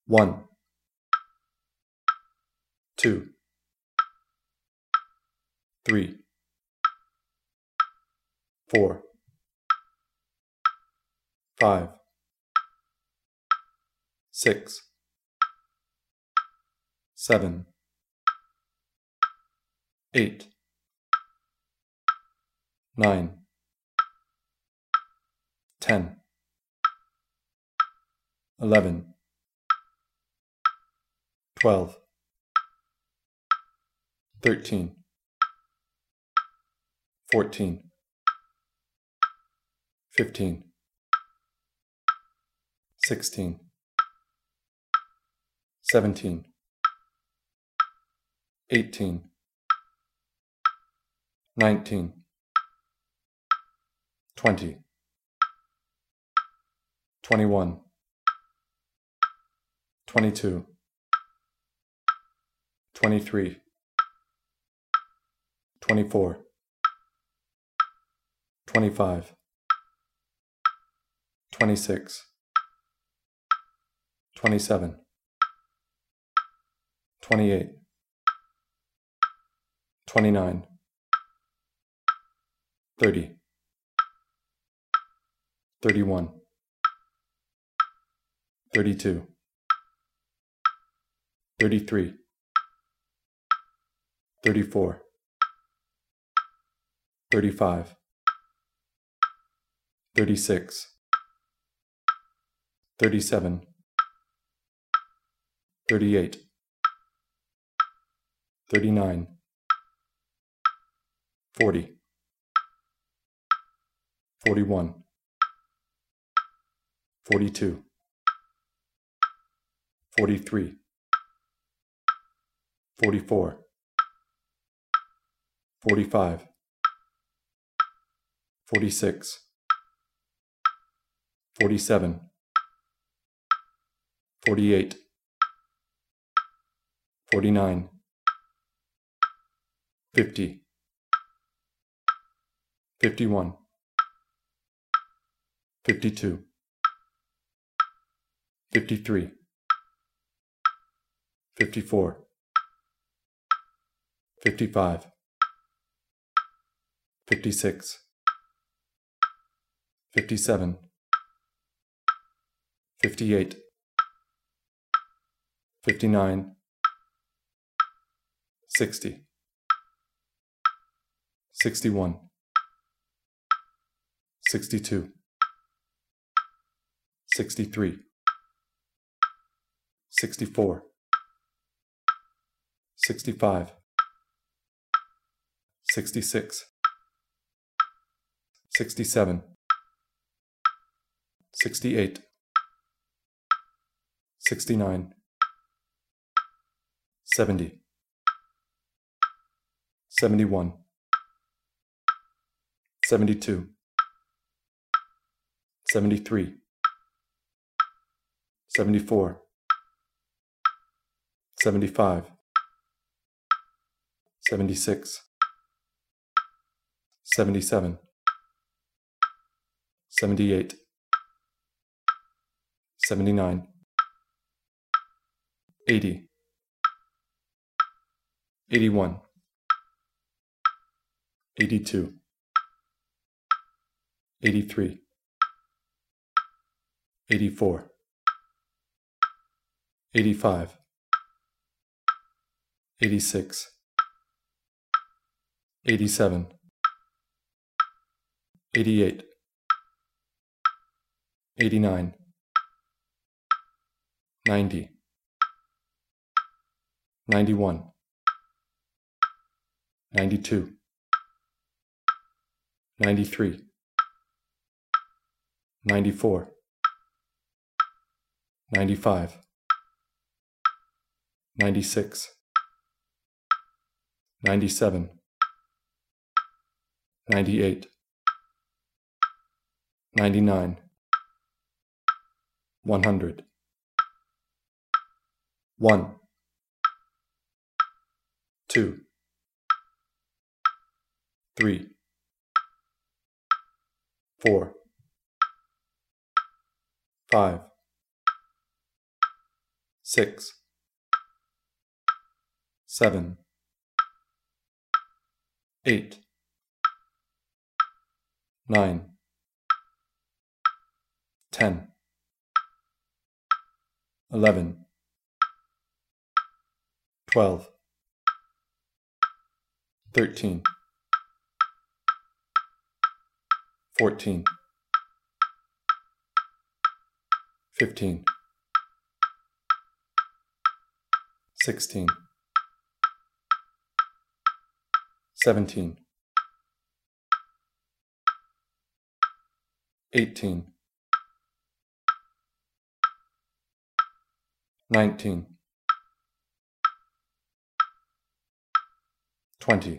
1, 2, 3, 4, 5, 6, 7, 8, 9, 10, 11, 12, 13, 14, 15, 16, 17, 18, 19, 20, 21, 22, 23, 24, 25, 26, 27, 28, 29, 30, 31, 32, 33, 34, 35, 36, 37, 38, 39, 40, 41, 42, 43, 44, 45, 46, 47, 48, 49, 50, 51, 52, 53, 54, 55, 56, 57, 58, 59, 60, 61, 62, 63, 64, 65, 66, 67, 68, 69, 70, 71, 72, 73, 74, 75, 76, 77, 78, 79, 80, 81, 82, 83, 84, 85, 86, 87, 88, 89, 90, 91, 92, 93, 94, 95, 96, 97, 98, 99, 100, 1, 2, 3, 4, 5, 6, 7, 8, 9, 10, 11, 12, 13, 14, 15, 16, 17, 18, 19, 20,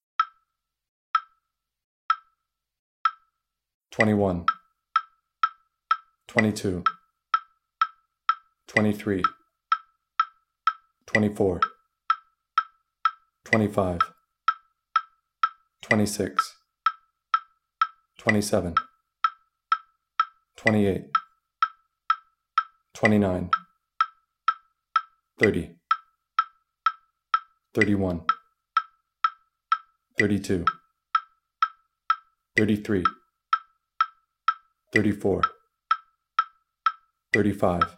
21, 22, 23, 24, 25, 26, 27, 28, 29, 30, 31, 32, 33, 34, 35,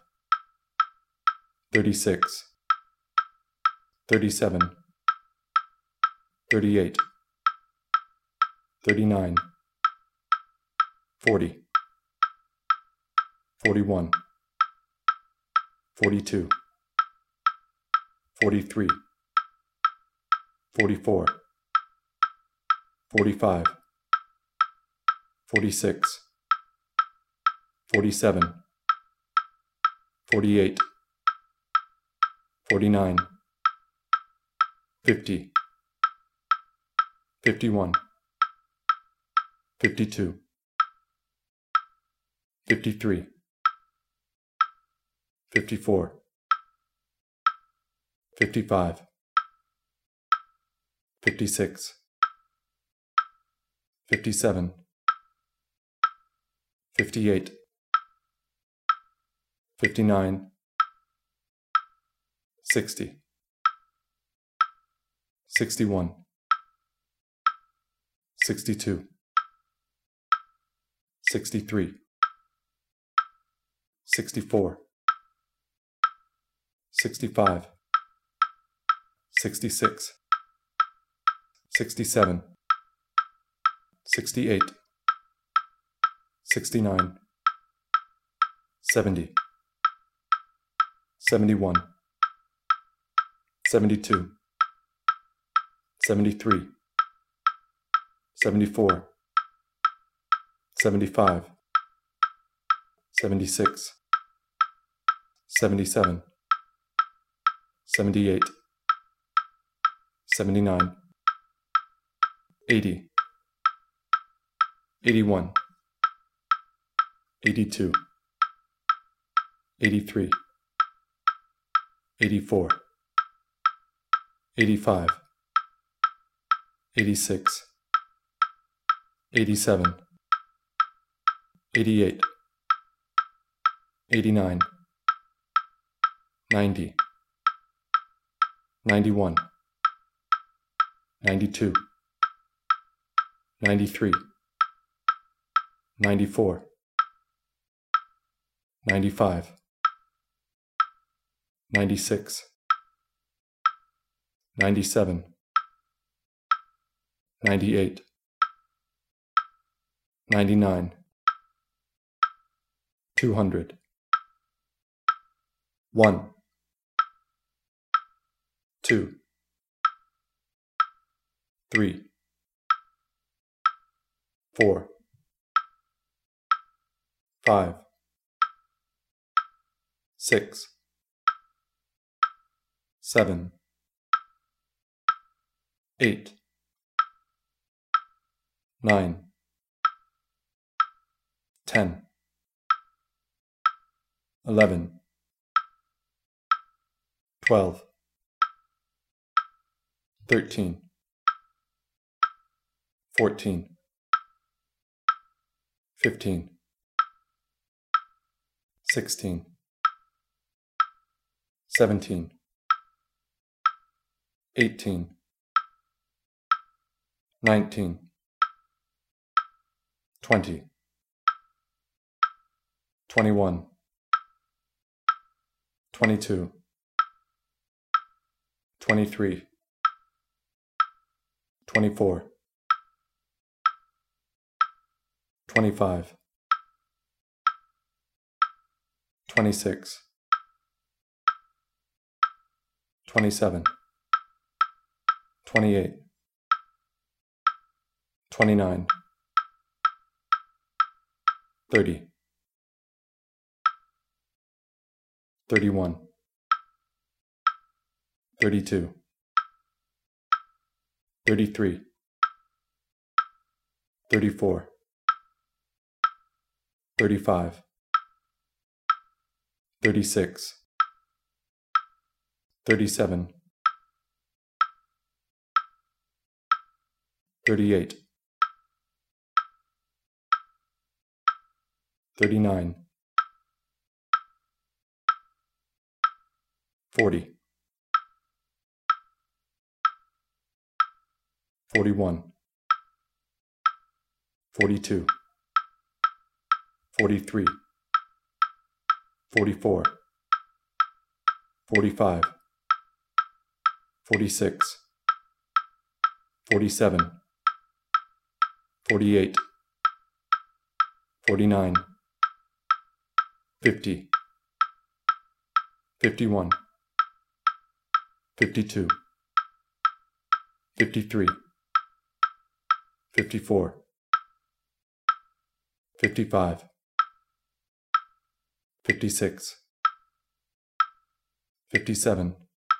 36, 37, 38, 39, 40, 41, 42, 43, 44, 45, 46, 47, 48, 49, 50, 51, 52, 53, 54, 55, 56, 57, 58, 59, 60, 61, 62, 63, 64, 65, 66, 67, 68, 69, 70, 71, 72, 73, 74, 75, 76, 77, 78, 79, 80, 81, 82, 83, 84, 85, 86, 87, 88, 89, 90, 91, 92, 93, 94, 95, 96, 97, 98, 99, 200, 1, 2, 3, 4, 5, 6, 7, 8, 9, 10, 11, 12, 13, 14, 15, 16, 17, 18, 19, 20, 21, 22, 23, 24, 25, 26, 27, 28, 29, 30, 31, 32, 33, 34, 35, 36, 37, 38, 39, 40, 41, 42, 43, 44, 45, 46, 47, 48, 49, 50, 51, 52, 53, 54, 55, 56, 57,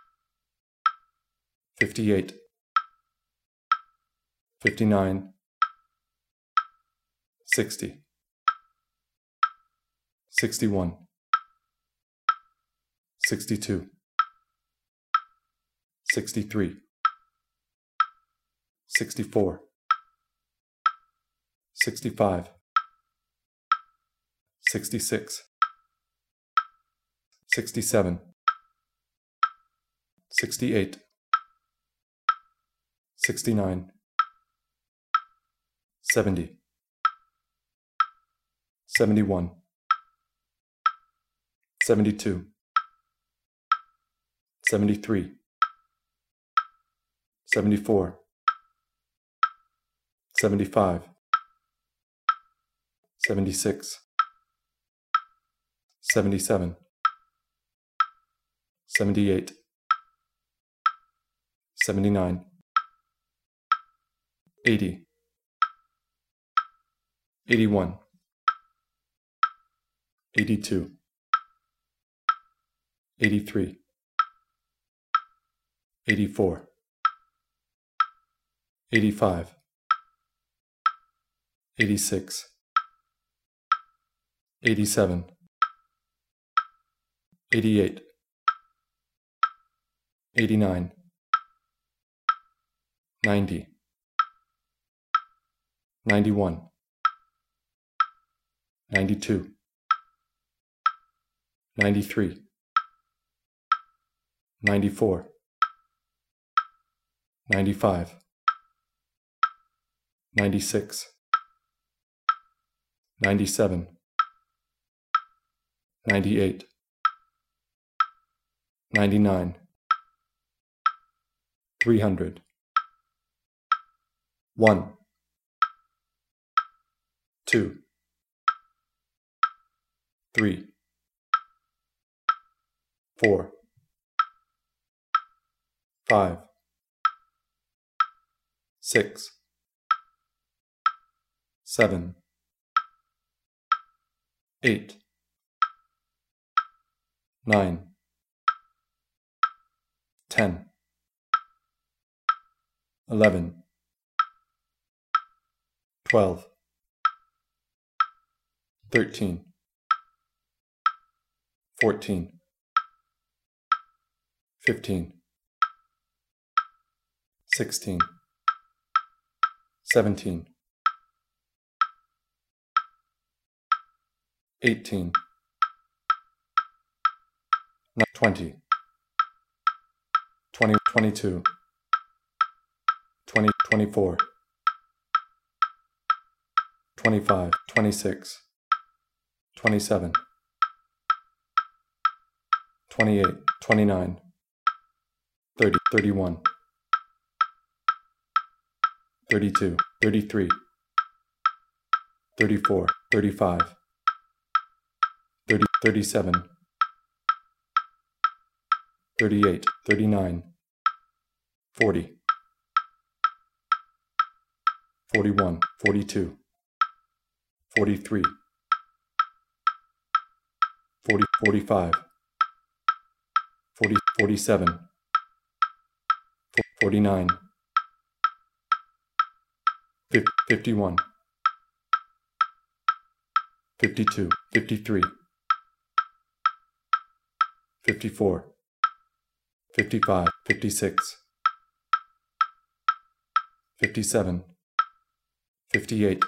58, 59, 60, 61, 62, 63, 64, 65, 66, 67, 68, 69, 70, 71, 72, 73, 74, 75, 76, 77, 78, 79, 80, 81, 82, 83, 84, 85, 86, 87, 88, 89, 90, 91, 92, 93, 94, 95, 96, 97, 98, 99, 300, 1, 2, 3, 4, 5, 6, 7, 8, 9, 10, 11, 12, 13, 14, 15, 16, 17, 18, 20, 20, 22, 20, 24, 25, 26, 27, 28, 29, 30, 31, 32, 33, 34, 35, 30, 37, 38, 39, 40, 41, 42, 43, 40, 45, 40, 47, 49, 50, 51, 52, 53, 54, 55, 56, 57, 58,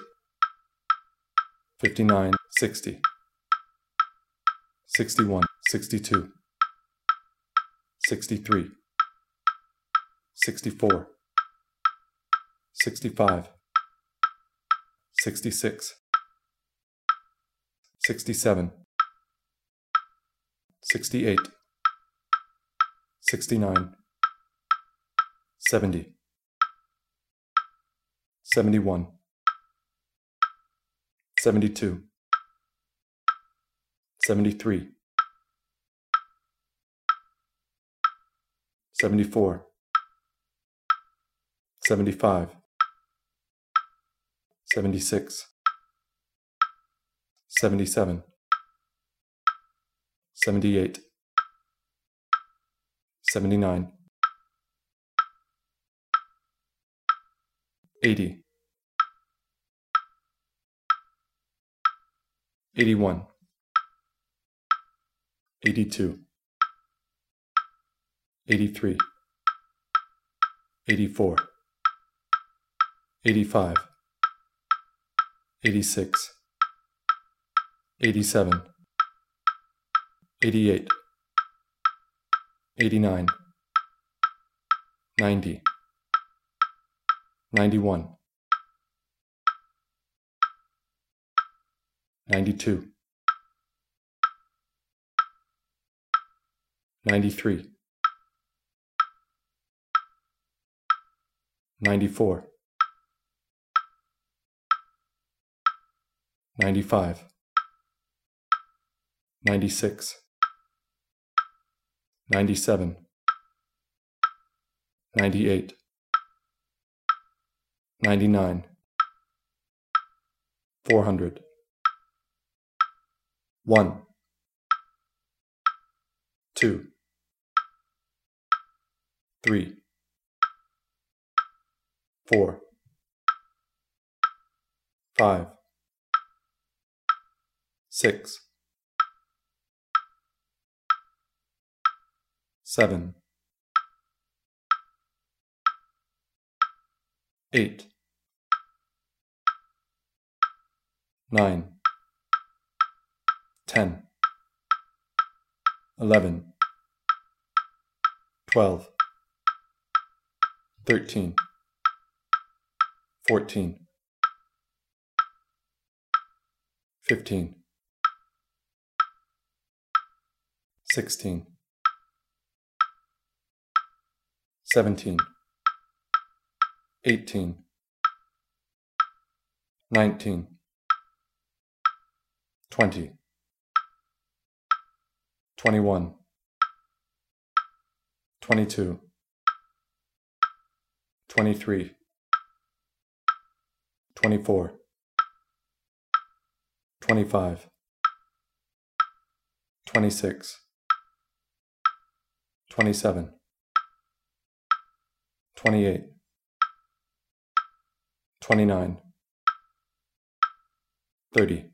59, 60, 61, 62, 63, 64, 65, 66, 67, 68, 69, 70, 71, 72, 73, 74, 75, 76, 77, 78, 79, 80, 81, 82, 83, 84, 85, 86, 87, 88, 89, 90, 91, 92, 93, 94, 95, 96, 97, 98, 99, 400, 1, 2, 3, 4, 5, 6, 7, 8, 9, 10, 11, 12, 13, 14, 15, 16, 17, 18, 19, 20, 21, 22, 23, 24, 25, 26, 27, 28, 29, 30,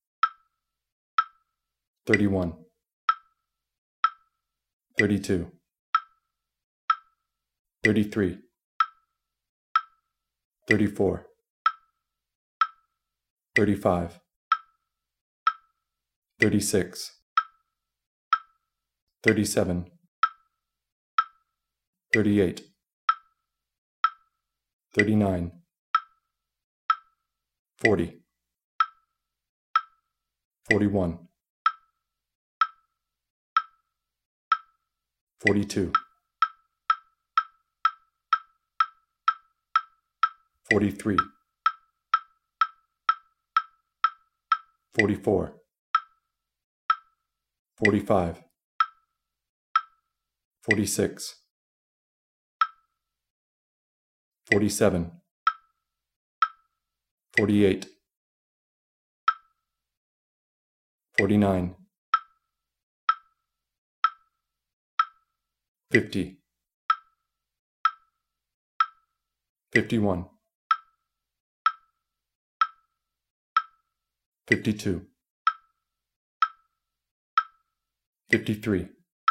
31, 32, 33, 34, 35, 36, 37, 38, 39, 40, 41, 42, 43, 44, 45, 46, 47, 48, 49, 50, 51, 52, 53,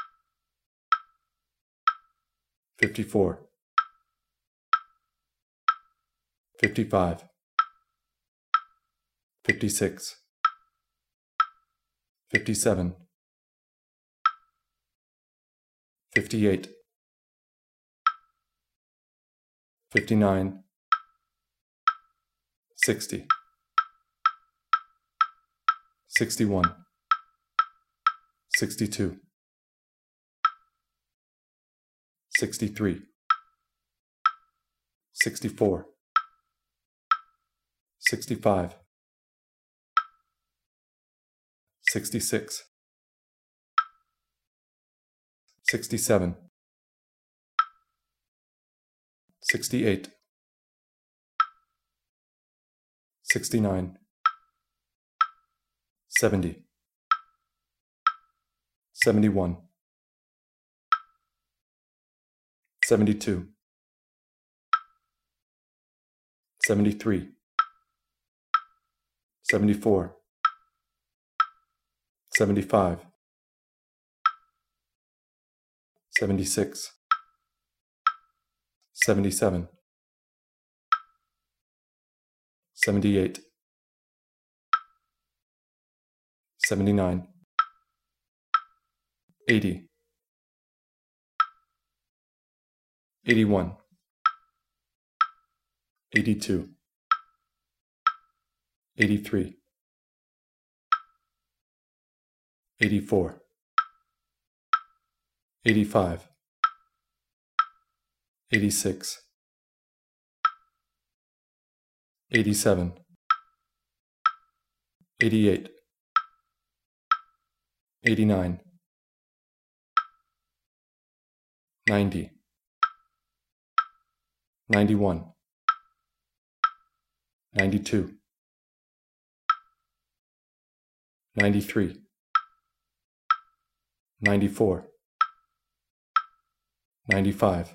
54, 55, 56, 57, 58, 59, 60, 61, 62, 63, 64, 65, 66, 67, 68, 69, 70, 71, 72, 73, 74, 75, 76, 77, 78, 79, 80, 81, 82, 83, 84, 85, 86, 87, 88, 89, 90, 91, 92, 93, 94, 95,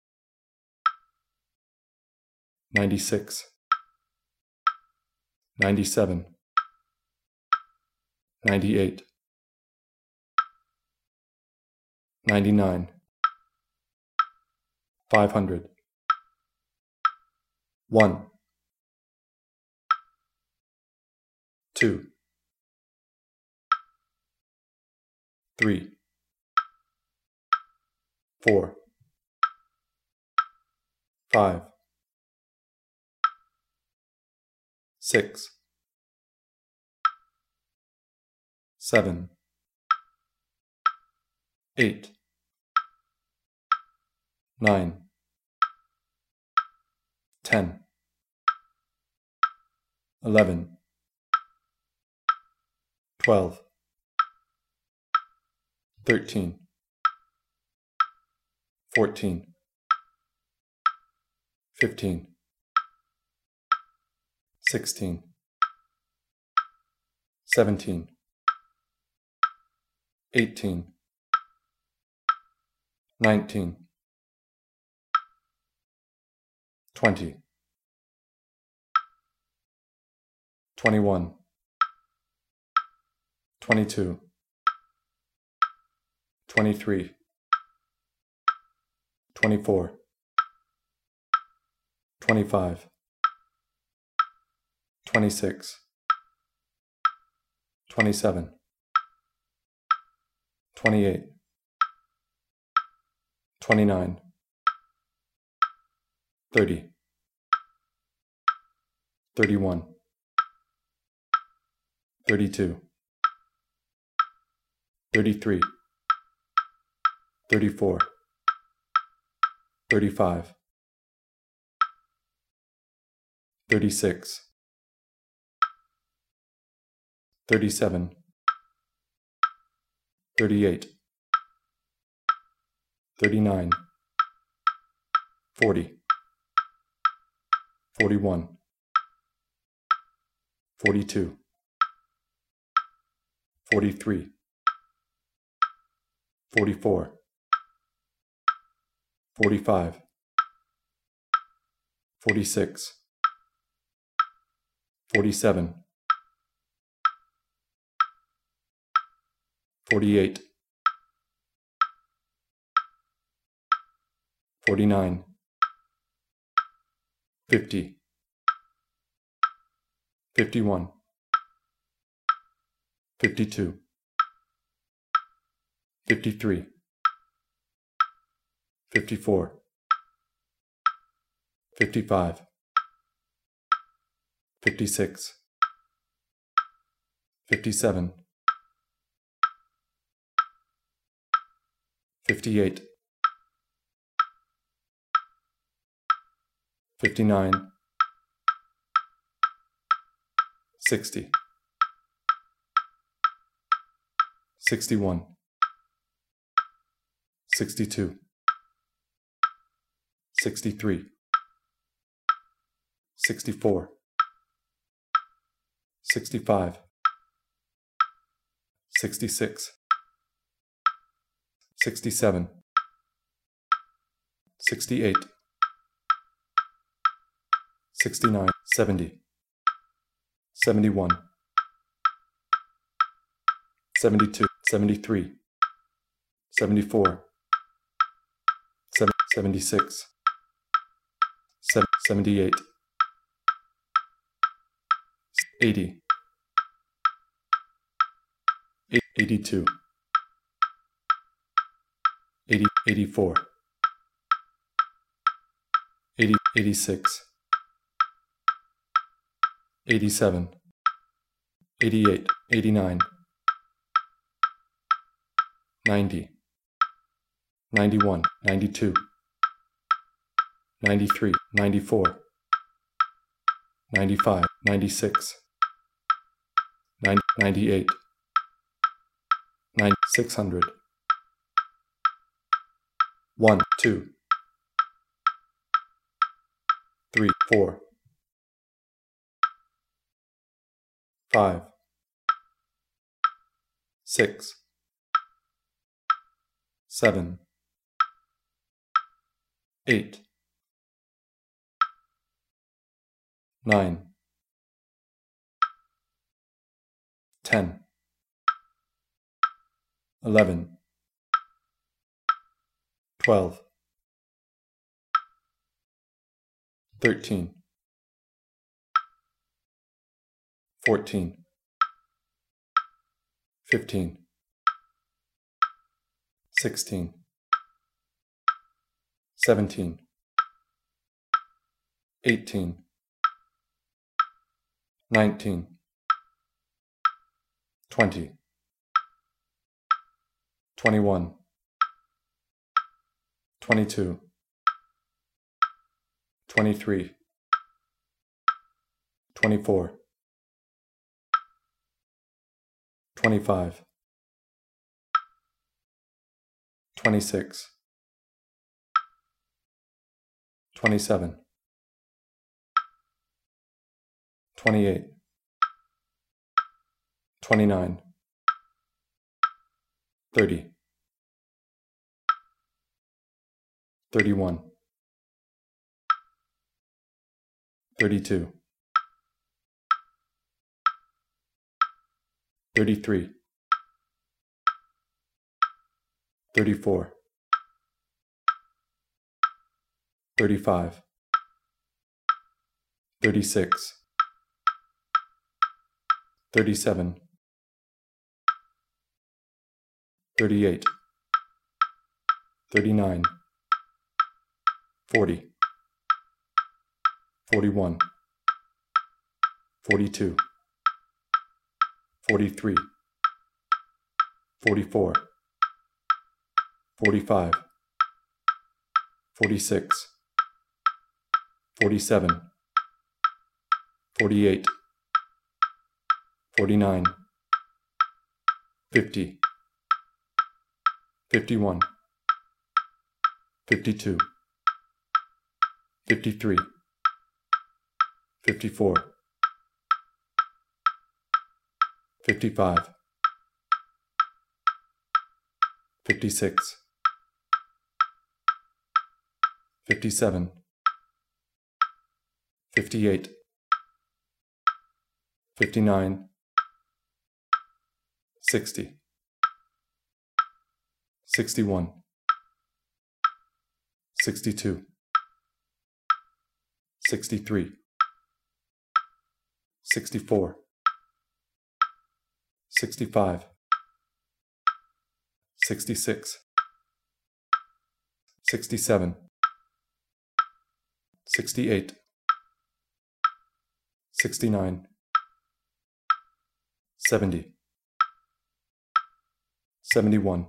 96, 97, 98, 99, 500, 1, 2, 3, 4, 5, 6, 7, 8, 9, 10, 11, 12, 13, 14, 15, 16, 17, 18, 19, 20, 21, 22, 23, 24, 25, 26, 27, 28, 29, 30, 31, 32, 33, 34, 35, 36, 37, 38, 39, 40, 41, 42, 43, 44, 45, 46, 47, 48, 49, 50, 51, 52, 53, 54, 55, 56, 57, 58, 59, 60, 61, 62, 63, 64, 65, 66, 67, 68, 69, 70, 71, 72, 73, 74, 76, 78, 80, 82, 80, 84, 80, 86, 87, 88, 89, 90, 91, 92, 93, 94, 95, 96, 90, 98, 600, 1, 2, 3, 4, 5, 6, 7, 8, 9, 10, 11, 12, 13, 14, 15, 16, 17, 18, 19, 20, 21, 22, 23, 24, 25, 26, 27, 28, 29, 30, 31, 32, 33, 34, 35, 36, 37, 38, 39, 40, 41, 42, 43, 44, 45, 46, 47, 48, 49, 50, 51, 52, 53, 54, 55, 56, 57, 58, 59, 60, 61, 62, 63, 64, 65, 66, 67, 68, 69, 70, 71,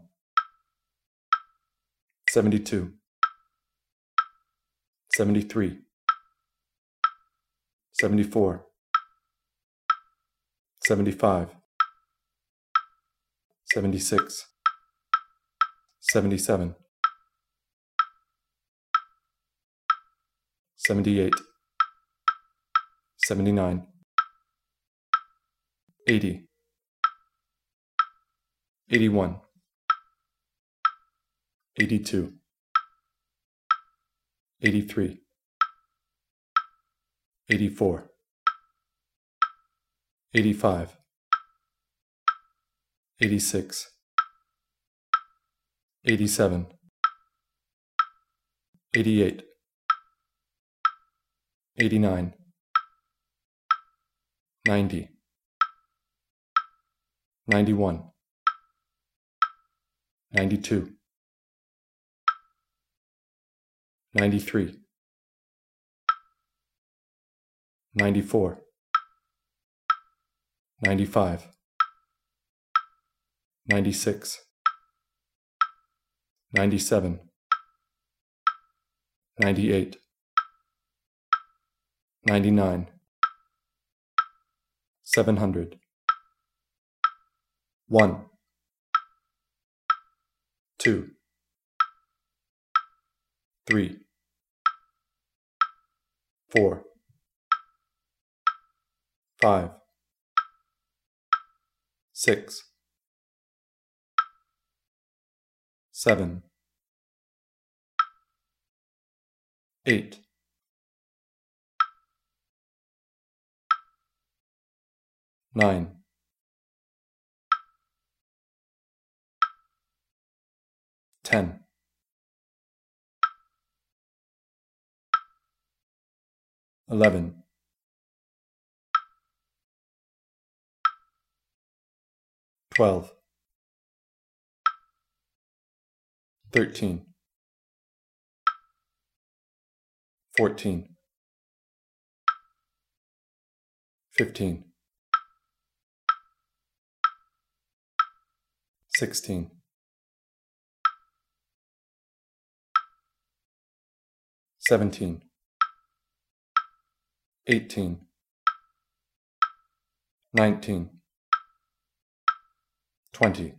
72, 73, 74, 75, 76, 77, 78, 79, 80, 81, 82, 83, 84, 85, 86, 87, 88, 89, 90, 91, 92, 93, 94, 95, 96, 97, 98, 99, 700, 1, 2, 3, 4, 5, 6, 7, 8, 9, 10, 11, 12, 13, 14, 15, 16, 17, 18, 19, 20,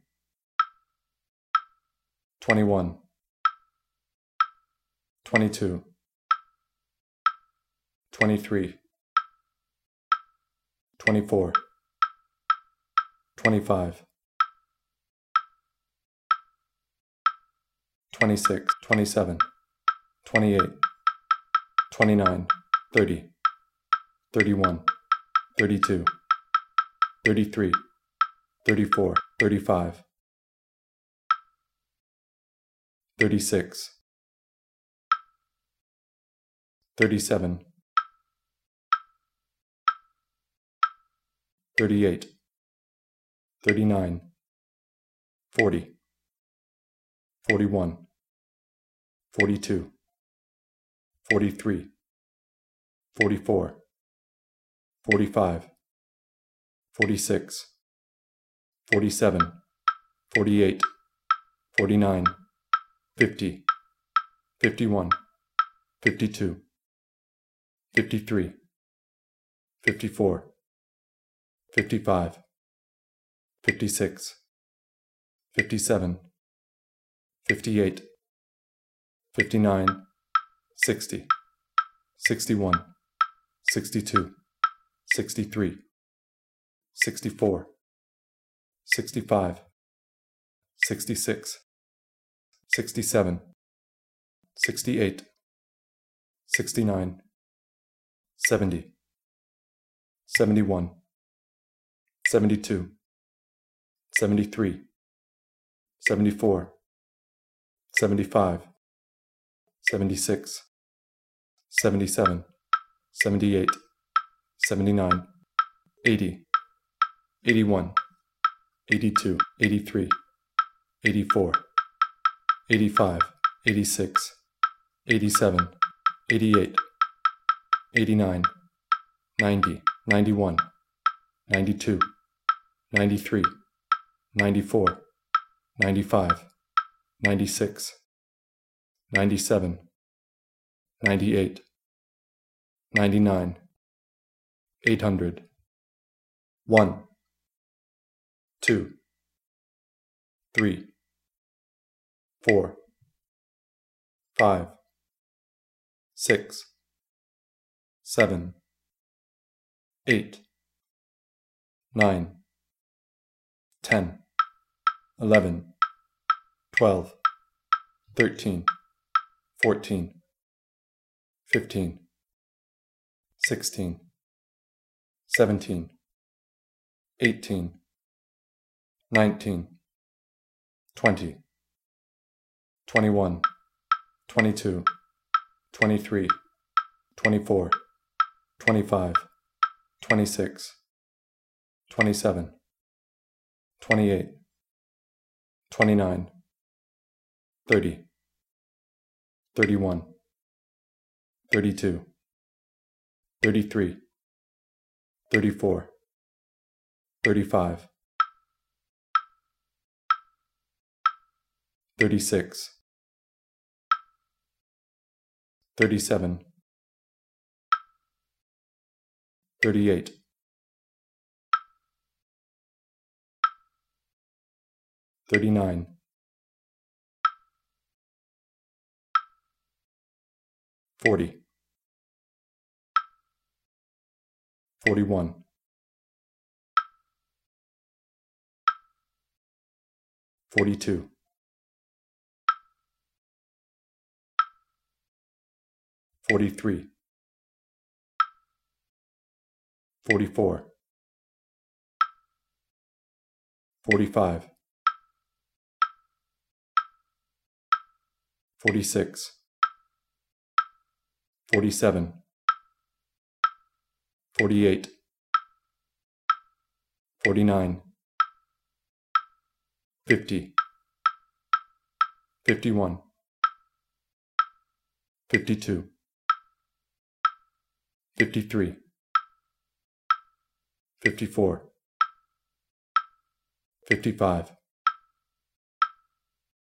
21, 22, 23, 24, 25, 26, 27, 28, 29, 30, 31, 32, 33, 34, 35, 36, 37, 38, 39, 40, 41, 42, 43, 44, 45, 46, 47, 48, 49, 50, 51, 52, 53, 54, 55, 56, 57, 58, 59, 60, 61, 62, 63, 64, 65, 66, 67, 68, 69, 70, 71, 72, 73, 74, 75, 76, 77, 78, 79, 80, 81, 82, 83, 84, 85, 86, 87, 88, 89, 90, 91, 92, 93, 94, 95, 96, 97, 98, 99, 800, 1, 2, 3, 4, 5, 6, 7, 8, 9, 10, 11, 12, 13, 14, 15, 16, 17, 18, 19, 20, 21, 22, 23, 24, 25, 26, 27, 28, 29, 30, 31, 32, 33, 34, 35, 36, 37, 38, 39, 40, 41, 42, 43, 44, 45, 46, 47, 48, 49, 50, 51, 52, 53, 54, 55,